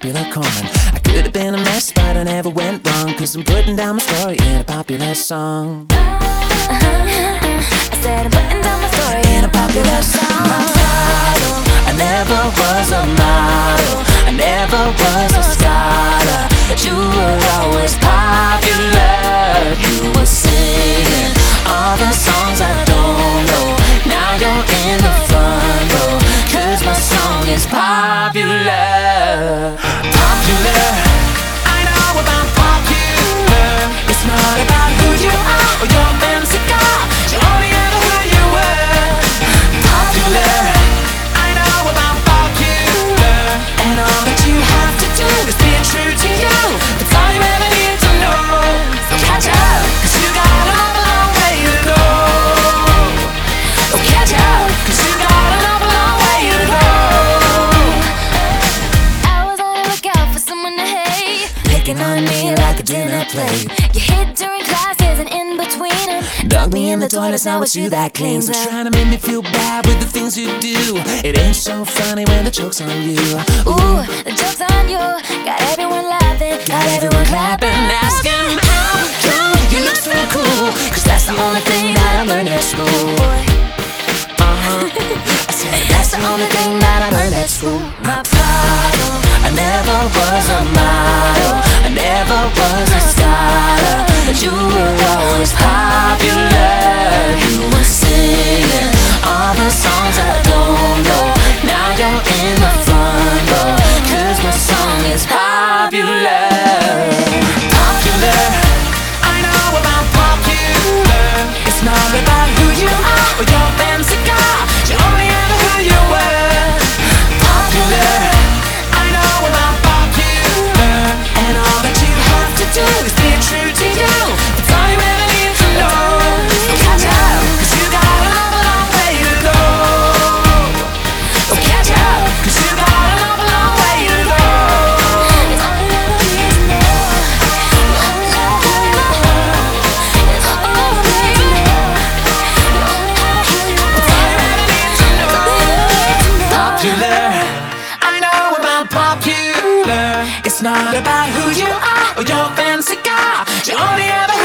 popular common. I could have been a mess, but I never went wrong, 'cause I'm putting down my story in a popular song. I said I'm putting down my story in a popular song. My title, I never was a model, I never was a scholar, but you were always popular. You were singing all the songs I don't know. Now you're in the front row, 'cause my song is popular. Popular, I know about popular. It's not about who you are or your fancy car, you only ever who you were. Popular, I know about popular. And all that you have to do is be true to you. That's all you ever need to know. So catch up, 'cause you got a long way to go. So catch up, 'cause you got a long way to go. I was on the lookout for someone to hate, Picking on me like a dinner plate. you hid during classes and in between them. Dug me in the toilets, now it's you that cleans. So trying to make me feel bad with the things you do. It ain't so funny when the joke's on you. Ooh, the joke's on you. Got everyone laughing, got everyone clapping, asking how come you look so cool, 'cause that's the only thing that I learned at school. I said that's the only thing that I learned at school. My problem, I never was a model, I never was a scholar, but you were always popular. You were singing all the songs I don't know. Now you're in the front row, 'cause my song is popular. Popular, I know about popular. It's not about who you are or your fancy car, you only ever who you were. Popular, I know about popular. And all that you have to do is be true to you. That's all you ever need to know. So catch up, 'cause you got a long way to go. So catch up, 'cause you got a long way to go. it's all you ever need to know. You only know who you are. It's all you ever need to know. You only know who you are. That's all you ever need to know. It's all you ever need to know. Popular, I know about popular. It's not about who you are or your fancy car, you only ever